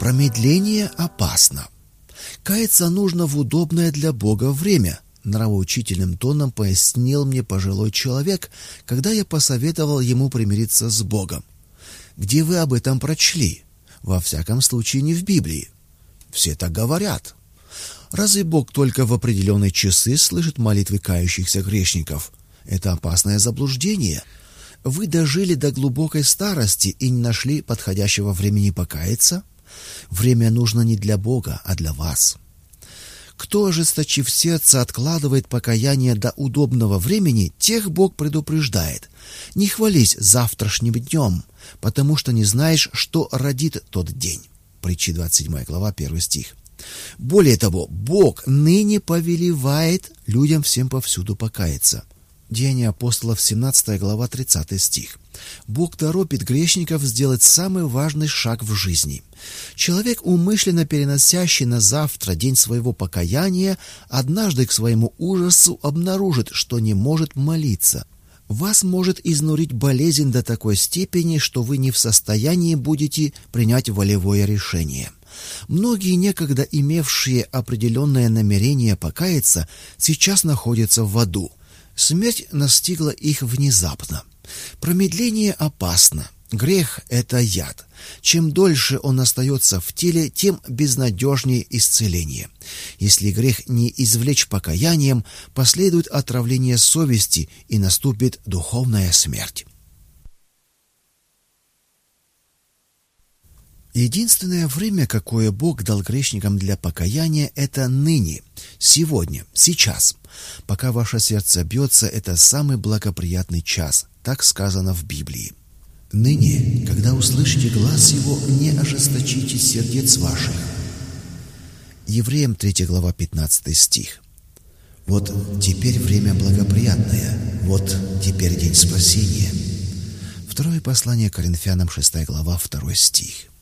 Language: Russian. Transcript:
Промедление опасно. Каяться нужно в удобное для Бога время, нравоучительным тоном пояснил мне пожилой человек, когда я посоветовал ему примириться с Богом. Где вы об этом прочли? Во всяком случае, не в Библии. Все так говорят. Разве Бог только в определенные часы слышит молитвы кающихся грешников? Это опасное заблуждение. Вы дожили до глубокой старости и не нашли подходящего времени покаяться? Время нужно не для Бога, а для вас. Кто, ожесточив сердце, откладывает покаяние до удобного времени, тех Бог предупреждает. Не хвались завтрашним днем, потому что не знаешь, что родит тот день. Притчи 27 глава, 1 стих. Более того, Бог ныне повелевает людям всем повсюду покаяться. Деяния апостолов, 17 глава, 30 стих. Бог торопит грешников сделать самый важный шаг в жизни. Человек, умышленно переносящий на завтра день своего покаяния, однажды к своему ужасу обнаружит, что не может молиться. Вас может изнурить болезнь до такой степени, что вы не в состоянии будете принять волевое решение. Многие, некогда имевшие определенное намерение покаяться, сейчас находятся в аду. Смерть настигла их внезапно. Промедление опасно. Грех — это яд. Чем дольше он остается в теле, тем безнадежнее исцеление. Если грех не извлечь покаянием, последует отравление совести и наступит духовная смерть. Единственное время, какое Бог дал грешникам для покаяния, это ныне, сегодня, сейчас. Пока ваше сердце бьется, это самый благоприятный час, так сказано в Библии. Ныне, когда услышите глас Его, не ожесточите сердец ваших. Евреям 3 глава, 15 стих. Вот теперь время благоприятное, вот теперь день спасения. Второе послание Коринфянам, 6 глава, 2 стих.